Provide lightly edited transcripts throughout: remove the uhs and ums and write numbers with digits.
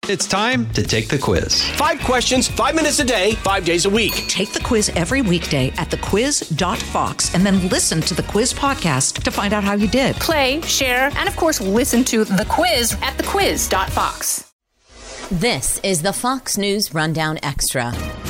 It's time to take the quiz. 5 questions, 5 minutes a day, 5 days a week. Take the quiz every weekday at thequiz.fox and then listen to the quiz podcast to find out how you did. Play, share, and of course, listen to the quiz at thequiz.fox. This is the Fox News Rundown Extra.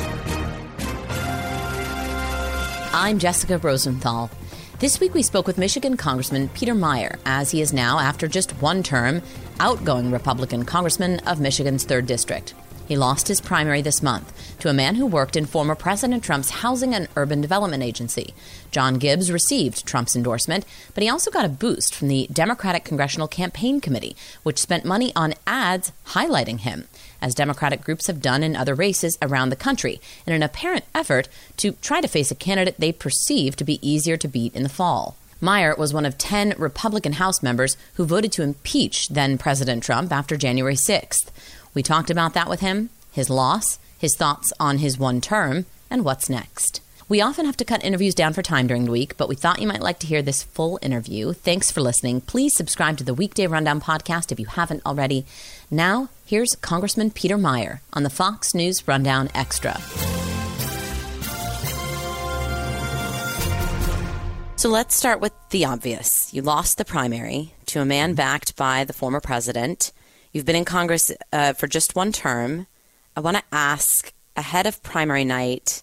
I'm Jessica Rosenthal. This week we spoke with Michigan Congressman Peter Meijer, as he is now, after just one term, outgoing Republican congressman of Michigan's 3rd District. He lost his primary this month to a man who worked in former President Trump's Housing and Urban Development Agency. John Gibbs received Trump's endorsement, but he also got a boost from the Democratic Congressional Campaign Committee, which spent money on ads highlighting him, as Democratic groups have done in other races around the country, in an apparent effort to try to face a candidate they perceive to be easier to beat in the fall. Meijer was one of 10 Republican House members who voted to impeach then-President Trump after January 6th. We talked about that with him, his loss, his thoughts on his one term, and what's next. We often have to cut interviews down for time during the week, but we thought you might like to hear this full interview. Thanks for listening. Please subscribe to the Weekday Rundown podcast if you haven't already. Now, here's Congressman Peter Meijer on the Fox News Rundown Extra. So let's start with the obvious. You lost the primary to a man backed by the former president. You've been in Congress for just one term. I want to ask, ahead of primary night,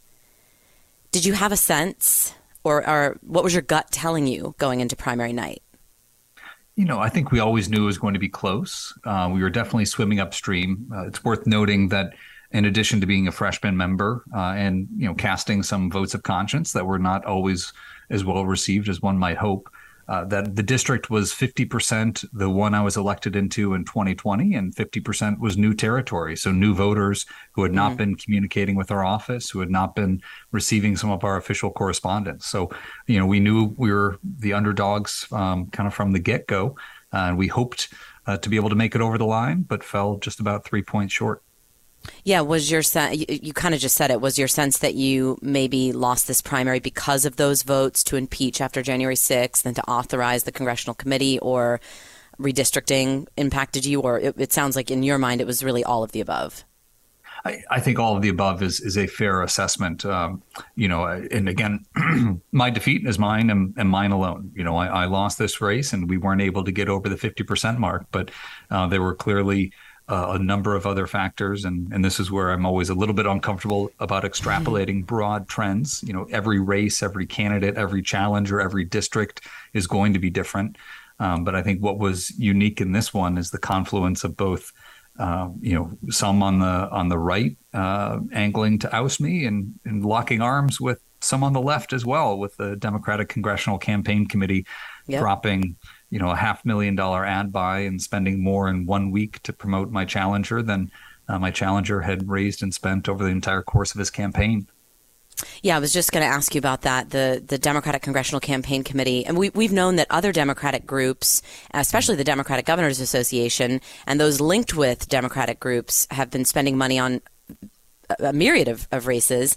did you have a sense or what was your gut telling you going into primary night? You know, I think we always knew it was going to be close. We were definitely swimming upstream. It's worth noting that in addition to being a freshman member and, you know, casting some votes of conscience that were not always as well received as one might hope, that the district was 50% the one I was elected into in 2020, and 50% was new territory. So new voters who had not been communicating with our office, who had not been receiving some of our official correspondence. So, you know, we knew we were the underdogs kind of from the get-go, and we hoped to be able to make it over the line, but fell just about 3 points short. Yeah, was your you kind of just said it, was your sense that you maybe lost this primary because of those votes to impeach after January 6th and to authorize the congressional committee, or redistricting impacted you? Or it sounds like in your mind it was really all of the above. I think all of the above is a fair assessment. You know, and again, my defeat is mine and mine alone. You know, I lost this race and we weren't able to get over the 50% mark, but there were clearly a number of other factors. And this is where I'm always a little bit uncomfortable about extrapolating broad trends. You know, every race, every candidate, every challenger, every district is going to be different. But I think what was unique in this one is the confluence of both, you know, some on the right angling to oust me and locking arms with some on the left as well, with the Democratic Congressional Campaign Committee dropping, you know, a $500,000 ad buy and spending more in 1 week to promote my challenger than my challenger had raised and spent over the entire course of his campaign. Yeah, I was just going to ask you about that, the Democratic Congressional Campaign Committee. And we've known that other Democratic groups, especially the Democratic Governors Association, and those linked with Democratic groups have been spending money on a myriad of races.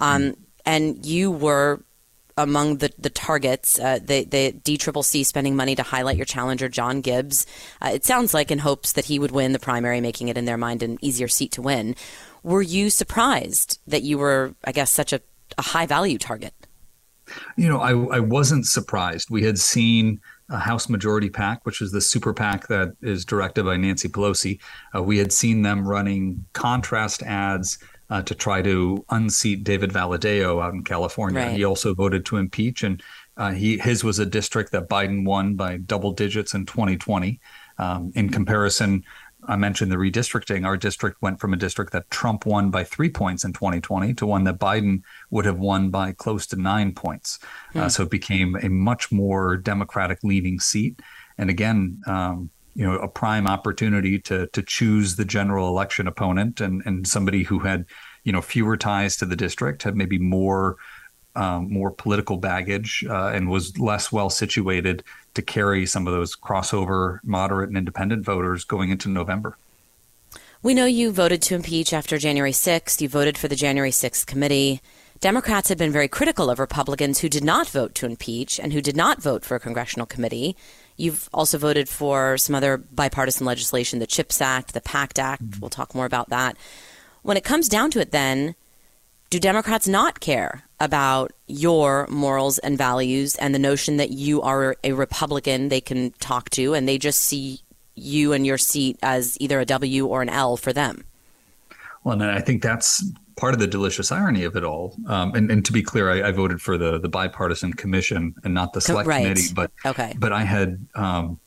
And you were among the targets, the DCCC spending money to highlight your challenger, John Gibbs. It sounds like in hopes that he would win the primary, making it in their mind an easier seat to win. Were you surprised that you were, I guess, such a high value target? You know, I wasn't surprised. We had seen a House Majority PAC, which is the super PAC that is directed by Nancy Pelosi. We had seen them running contrast ads to try to unseat David Valadao out in California. Right. He also voted to impeach, and his was a district that Biden won by double digits in 2020. In comparison, I mentioned the redistricting. Our district went from a district that Trump won by 3 points in 2020 to one that Biden would have won by close to 9 points. So it became a much more Democratic-leaning seat. And again, you know, a prime opportunity to choose the general election opponent and somebody who had, you know, fewer ties to the district, had maybe more political baggage and was less well situated to carry some of those crossover moderate and independent voters going into November. We know you voted to impeach after January 6th. You voted for the January 6th committee. Democrats have been very critical of Republicans who did not vote to impeach and who did not vote for a congressional committee. You've also voted for some other bipartisan legislation, the CHIPS Act, the PACT Act. We'll talk more about that. When it comes down to it, then, do Democrats not care about your morals and values and the notion that you are a Republican they can talk to, and they just see you and your seat as either a W or an L for them? Well, and I think that's part of the delicious irony of it all. And to be clear, I voted for the bipartisan commission and not the select committee. But I had, well,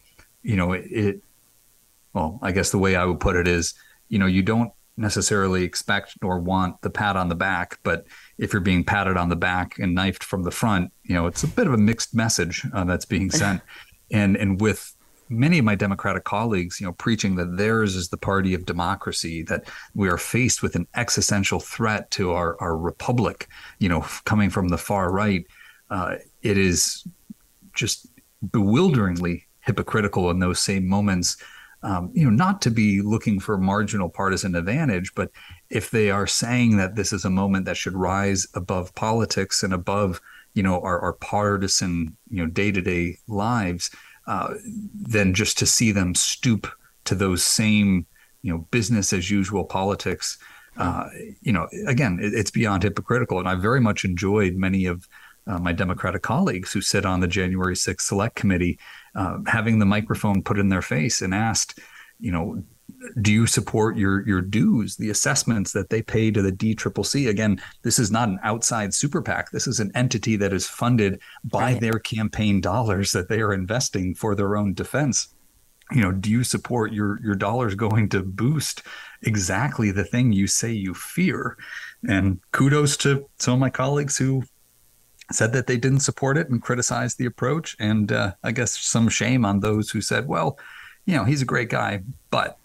I guess the way I would put it is, you don't necessarily expect nor want the pat on the back, but if you're being patted on the back and knifed from the front, it's a bit of a mixed message that's being sent. And with many of my Democratic colleagues, preaching that theirs is the party of democracy, that we are faced with an existential threat to our republic, coming from the far right, it is just bewilderingly hypocritical in those same moments, not to be looking for marginal partisan advantage, but if they are saying that this is a moment that should rise above politics and above, our partisan, day-to-day lives, then just to see them stoop to those same, business as usual politics, again, it's beyond hypocritical. And I very much enjoyed many of my Democratic colleagues who sit on the January 6th Select Committee, having the microphone put in their face and asked, do you support your dues, the assessments that they pay to the DCCC? Again, this is not an outside super PAC. This is an entity that is funded by their campaign dollars that they are investing for their own defense. Do you support your dollars going to boost exactly the thing you say you fear? And kudos to some of my colleagues who said that they didn't support it and criticized the approach. And I guess some shame on those who said, well, he's a great guy, but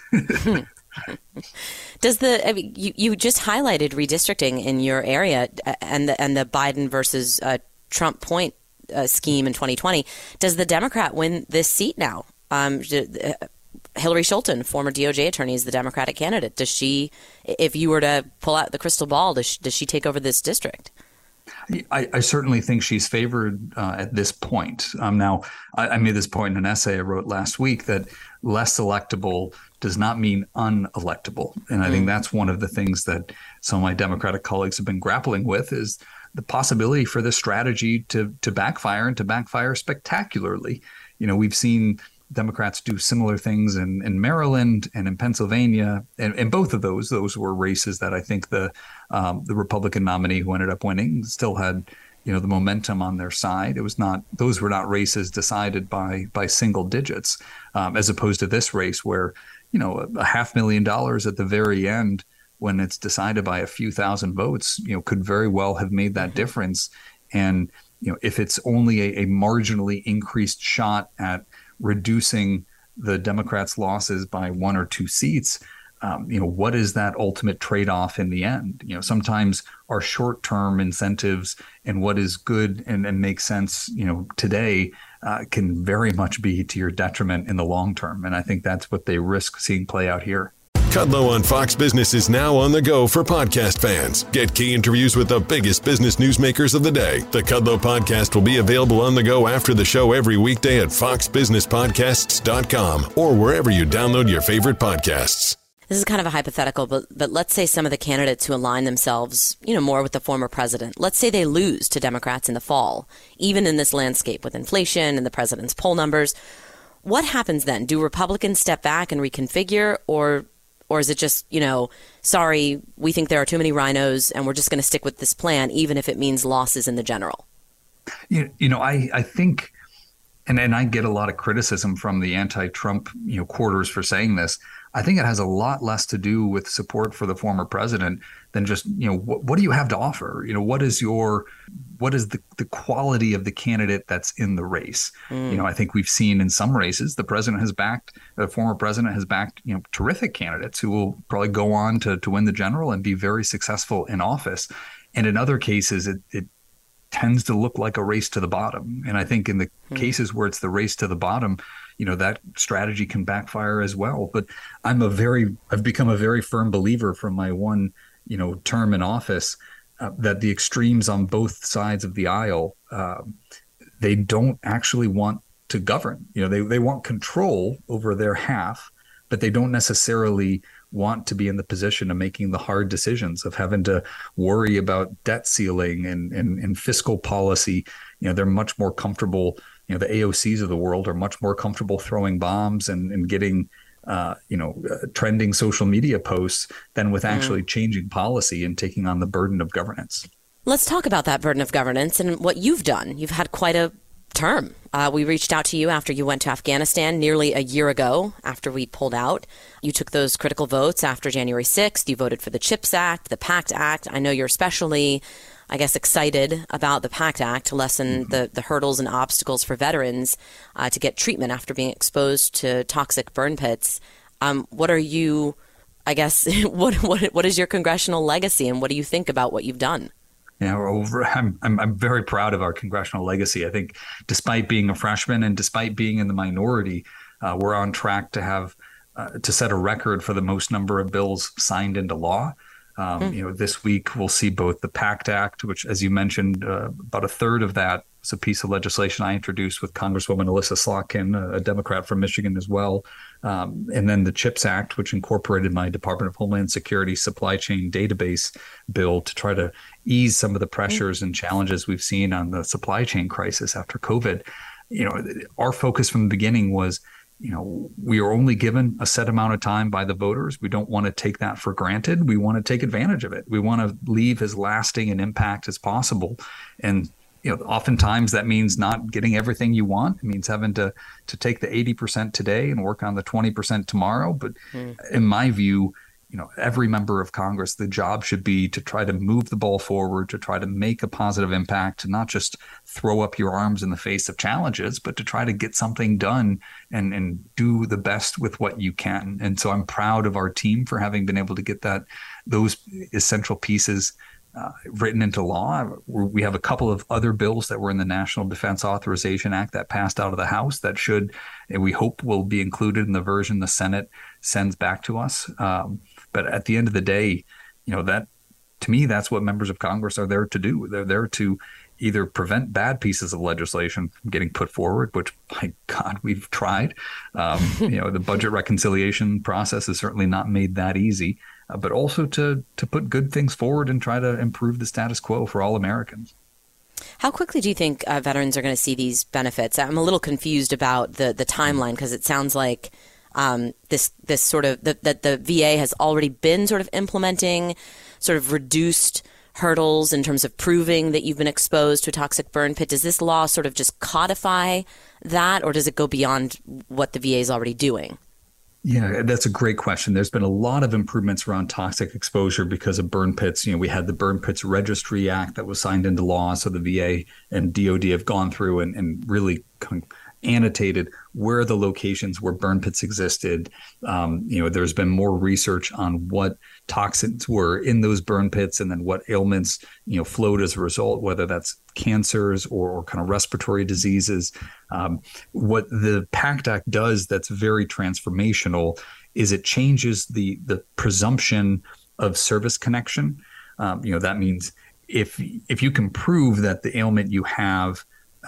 you just highlighted redistricting in your area and the Biden versus Trump point scheme in 2020. Does the Democrat win this seat now? Hillary Schulten, former DOJ attorney, is the Democratic candidate. Does she, if you were to pull out the crystal ball, does she take over this district? I certainly think she's favored at this point. Now, I made this point in an essay I wrote last week that less electable does not mean unelectable. And I think that's one of the things that some of my Democratic colleagues have been grappling with is the possibility for this strategy to backfire and to backfire spectacularly. We've seen Democrats do similar things in Maryland and in Pennsylvania, and both of those were races that I think the Republican nominee who ended up winning still had, the momentum on their side. Those were not races decided by single digits, as opposed to this race where, $500,000 at the very end, when it's decided by a few thousand votes, could very well have made that difference. And, if it's only a marginally increased shot at reducing the Democrats' losses by 1 or 2 seats, what is that ultimate trade-off in the end? Sometimes our short-term incentives and what is good and makes sense, today can very much be to your detriment in the long term. And I think that's what they risk seeing play out here. Kudlow on Fox Business is now on the go for podcast fans. Get key interviews with the biggest business newsmakers of the day. The Kudlow podcast will be available on the go after the show every weekday at foxbusinesspodcasts.com or wherever you download your favorite podcasts. This is kind of a hypothetical, but let's say some of the candidates who align themselves, more with the former president, let's say they lose to Democrats in the fall, even in this landscape with inflation and the president's poll numbers. What happens then? Do Republicans step back and reconfigure, or is it just, sorry, we think there are too many rhinos and we're just going to stick with this plan, even if it means losses in the general? I think, and I get a lot of criticism from the anti-Trump, quarters for saying this. I think it has a lot less to do with support for the former president than just, what do you have to offer? What is the quality of the candidate that's in the race? I think we've seen in some races, the former president has backed, terrific candidates who will probably go on to win the general and be very successful in office. And in other cases, it tends to look like a race to the bottom. And I think in the cases where it's the race to the bottom, that strategy can backfire as well. But I've become a very firm believer from my one, term in office that the extremes on both sides of the aisle, they don't actually want to govern. They want control over their half, but they don't necessarily want to be in the position of making the hard decisions, of having to worry about debt ceiling and fiscal policy. They're much more comfortable. The AOCs of the world are much more comfortable throwing bombs and getting trending social media posts than with actually changing policy and taking on the burden of governance. Let's talk about that burden of governance and what you've done. You've had quite a term. We reached out to you after you went to Afghanistan nearly a year ago after we pulled out. You took those critical votes after January 6th. You voted for the CHIPS Act, the PACT Act. I know you're especially, excited about the PACT Act to lessen the hurdles and obstacles for veterans to get treatment after being exposed to toxic burn pits. What are you, what is your congressional legacy, and what do you think about what you've done? I'm very proud of our congressional legacy. I think despite being a freshman and despite being in the minority, we're on track to have to set a record for the most number of bills signed into law. This week we'll see both the PACT Act, which, as you mentioned, about a third of that was a piece of legislation I introduced with Congresswoman Elissa Slotkin, a Democrat from Michigan as well. And then the CHIPS Act, which incorporated my Department of Homeland Security supply chain database bill to try to ease some of the pressures and challenges we've seen on the supply chain crisis after COVID. Our focus from the beginning was, we are only given a set amount of time by the voters. We don't want to take that for granted. We want to take advantage of it. We want to leave as lasting an impact as possible. And oftentimes that means not getting everything you want. It means having to take the 80% today and work on the 20% tomorrow. But in my view, every member of Congress, the job should be to try to move the ball forward, to try to make a positive impact, to not just throw up your arms in the face of challenges, but to try to get something done and do the best with what you can. And so I'm proud of our team for having been able to get those essential pieces written into law. We have a couple of other bills that were in the National Defense Authorization Act that passed out of the House that should, and we hope will be included in the version the Senate sends back to us. But at the end of the day, that, to me, that's what members of Congress are there to do. They're there to either prevent bad pieces of legislation from getting put forward, which, my God, we've tried. The budget reconciliation process has certainly not made that easy, but also to put good things forward and try to improve the status quo for all Americans. How quickly do you think veterans are going to see these benefits? I'm a little confused about the timeline, because it sounds like this sort of that the VA has already been sort of implementing sort of reduced hurdles in terms of proving that you've been exposed to a toxic burn pit. Does this law sort of just codify that, or does it go beyond what the VA is already doing? Yeah, that's a great question. There's been a lot of improvements around toxic exposure because of burn pits. We had the Burn Pits Registry Act that was signed into law. So the VA and DOD have gone through and really kind of annotated where the locations where burn pits existed. There's been more research on what toxins were in those burn pits and then what ailments, flowed as a result, whether that's cancers or kind of respiratory diseases. What the PACT Act does that's very transformational is it changes the presumption of service connection. That means if you can prove that the ailment you have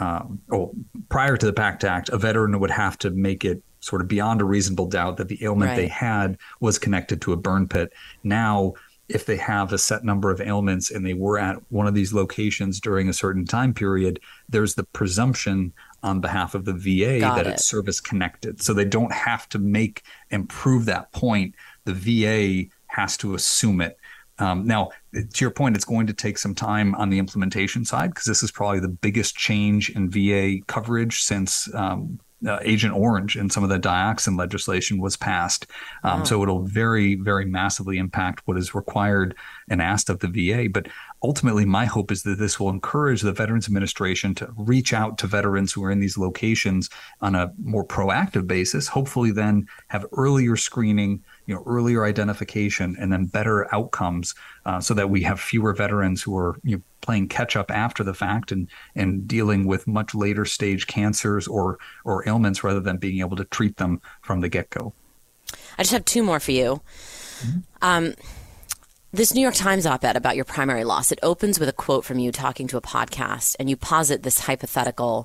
prior to the PACT Act, a veteran would have to make it sort of beyond a reasonable doubt that the ailment they had was connected to a burn pit. Now, if they have a set number of ailments and they were at one of these locations during a certain time period, there's the presumption on behalf of the VA that it's service connected. So they don't have to make and prove that point. The VA has to assume it. Now, to your point, it's going to take some time on the implementation side because this is probably the biggest change in VA coverage since Agent Orange and some of the dioxin legislation was passed. So it'll very, very massively impact what is required and asked of the VA. But ultimately, my hope is that this will encourage the Veterans Administration to reach out to veterans who are in these locations on a more proactive basis, hopefully then have earlier screening, earlier identification, and then better outcomes so that we have fewer veterans who are playing catch up after the fact and dealing with much later stage cancers or ailments rather than being able to treat them from the get-go. I just have two more for you. Mm-hmm. This New York Times op-ed about your primary loss, it opens with a quote from you talking to a podcast, and you posit this hypothetical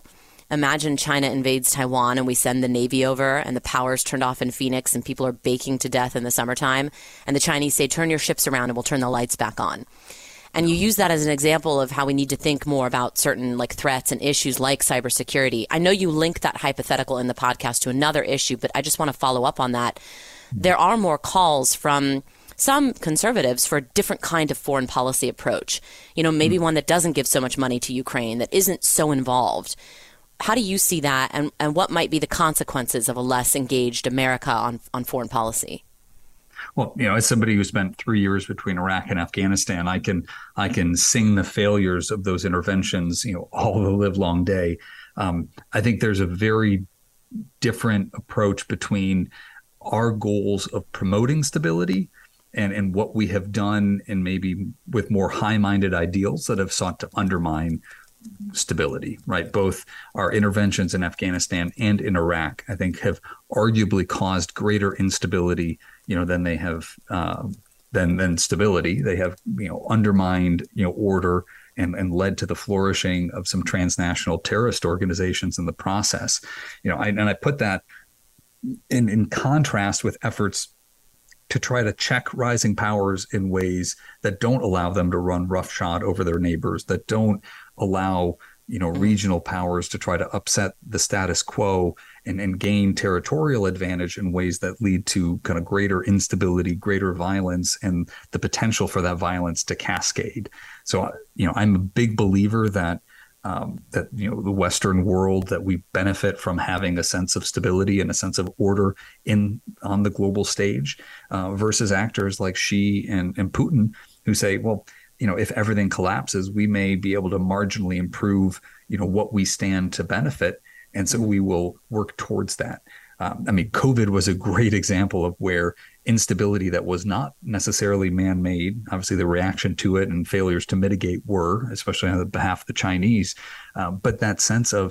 imagine China invades Taiwan and we send the Navy over and the power's turned off in Phoenix and people are baking to death in the summertime. And the Chinese say, turn your ships around and we'll turn the lights back on. And you use that as an example of how we need to think more about certain like threats and issues like cybersecurity. I know you link that hypothetical in the podcast to another issue, but I just want to follow up on that. There are more calls from some conservatives for a different kind of foreign policy approach. Maybe one that doesn't give so much money to Ukraine, that isn't so involved. How do you see that, and what might be the consequences of a less engaged America on foreign policy? Well, as somebody who spent 3 years between Iraq and Afghanistan, I can sing the failures of those interventions, all the live long day. I think there's a very different approach between our goals of promoting stability and what we have done, and maybe with more high-minded ideals that have sought to undermine stability, right? Both our interventions in Afghanistan and in Iraq, I think, have arguably caused greater instability, than they have than stability. They have, undermined, order and led to the flourishing of some transnational terrorist organizations in the process. I put that in contrast with efforts to try to check rising powers in ways that don't allow them to run roughshod over their neighbors, that don't allow, regional powers to try to upset the status quo and gain territorial advantage in ways that lead to kind of greater instability, greater violence, and the potential for that violence to cascade. So, I'm a big believer that the Western world, that we benefit from having a sense of stability and a sense of order on the global stage, versus actors like Xi and Putin, who say, well, if everything collapses, we may be able to marginally improve, what we stand to benefit. And so we will work towards that. COVID was a great example of where instability that was not necessarily man-made, obviously the reaction to it and failures to mitigate were, especially on the behalf of the Chinese. But that sense of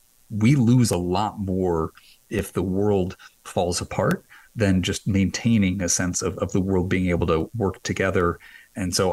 we lose a lot more if the world falls apart than just maintaining a sense of the world being able to work together. And so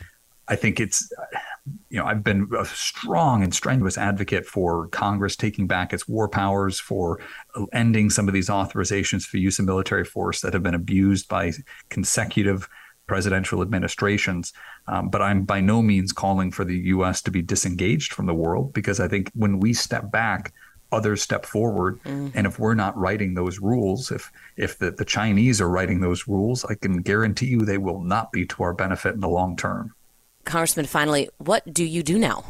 I think it's, I've been a strong and strenuous advocate for Congress taking back its war powers, for ending some of these authorizations for use of military force that have been abused by consecutive presidential administrations. But I'm by no means calling for the U.S. to be disengaged from the world, because I think when we step back, others step forward. And if we're not writing those rules, if the Chinese are writing those rules, I can guarantee you they will not be to our benefit in the long term. Congressman, finally, what do you do now?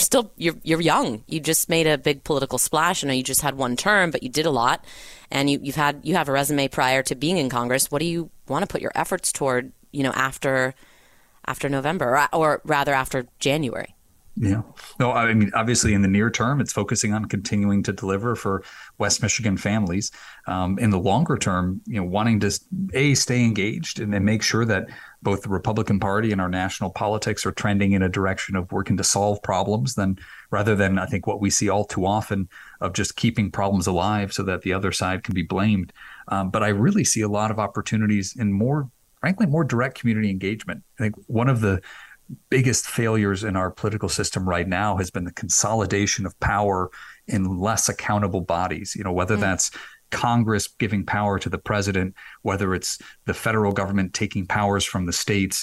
You're young. You just made a big political splash. I know you just had one term, but you did a lot, and you have a resume prior to being in Congress. What do you want to put your efforts toward, after November, or rather after January? Yeah. No, obviously in the near term, it's focusing on continuing to deliver for West Michigan families. In the longer term, wanting to stay engaged and make sure that both the Republican Party and our national politics are trending in a direction of working to solve problems, rather than I think what we see all too often of just keeping problems alive so that the other side can be blamed. But I really see a lot of opportunities in more direct community engagement. I think one of the biggest failures in our political system right now has been the consolidation of power in less accountable bodies, whether that's Congress giving power to the president, whether it's the federal government taking powers from the states.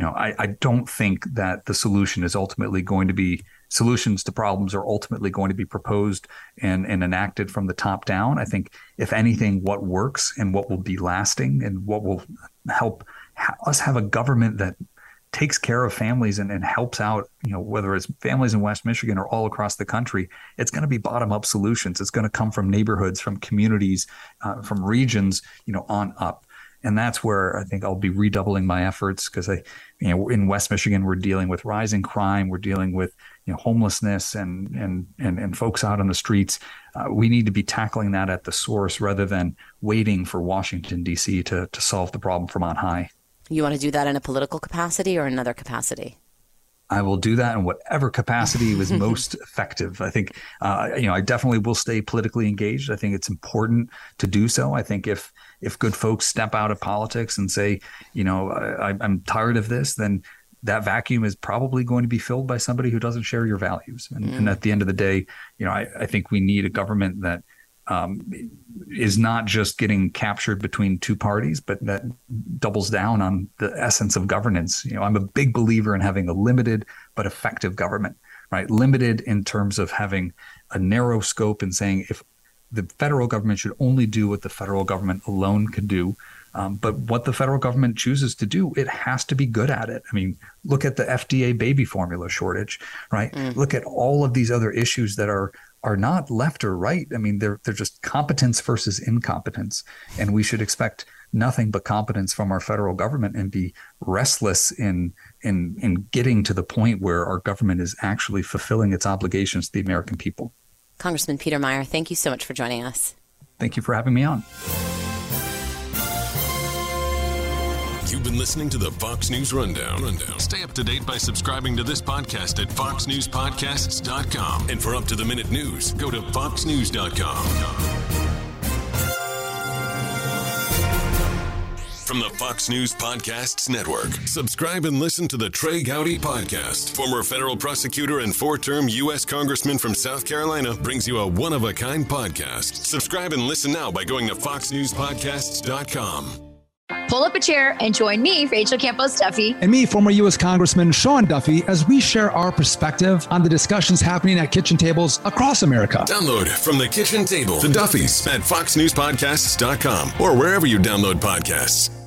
I don't think that the solutions to problems are ultimately going to be proposed and enacted from the top down. I think, if anything, what works and what will be lasting and what will help us have a government that takes care of families and helps out, whether it's families in West Michigan or all across the country, it's going to be bottom-up solutions. It's going to come from neighborhoods, from communities, from regions, on up. And that's where I think I'll be redoubling my efforts, because in West Michigan, we're dealing with rising crime. We're dealing with homelessness and folks out on the streets. We need to be tackling that at the source rather than waiting for Washington, D.C. to solve the problem from on high. You want to do that in a political capacity or another capacity? I will do that in whatever capacity was most effective. I think, I definitely will stay politically engaged. I think it's important to do so. I think if good folks step out of politics and say, I'm tired of this, then that vacuum is probably going to be filled by somebody who doesn't share your values. And at the end of the day, I think we need a government that is not just getting captured between two parties, but that doubles down on the essence of governance. I'm a big believer in having a limited but effective government, right? Limited in terms of having a narrow scope and saying if the federal government should only do what the federal government alone can do. But what the federal government chooses to do, it has to be good at it. I mean, look at the FDA baby formula shortage, right? Look at all of these other issues that are not left or right. I mean, they're just competence versus incompetence. And we should expect nothing but competence from our federal government and be restless in getting to the point where our government is actually fulfilling its obligations to the American people. Congressman Peter Meijer, thank you so much for joining us. Thank you for having me on. You've been listening to the Fox News Rundown. Stay up to date by subscribing to this podcast at foxnewspodcasts.com. And for up-to-the-minute news, go to foxnews.com. From the Fox News Podcasts Network, subscribe and listen to the Trey Gowdy Podcast. Former federal prosecutor and four-term U.S. Congressman from South Carolina brings you a one-of-a-kind podcast. Subscribe and listen now by going to foxnewspodcasts.com. Pull up a chair and join me, Rachel Campos Duffy. And me, former U.S. Congressman Sean Duffy, as we share our perspective on the discussions happening at kitchen tables across America. Download From the Kitchen Table, The Duffys, at foxnewspodcasts.com or wherever you download podcasts.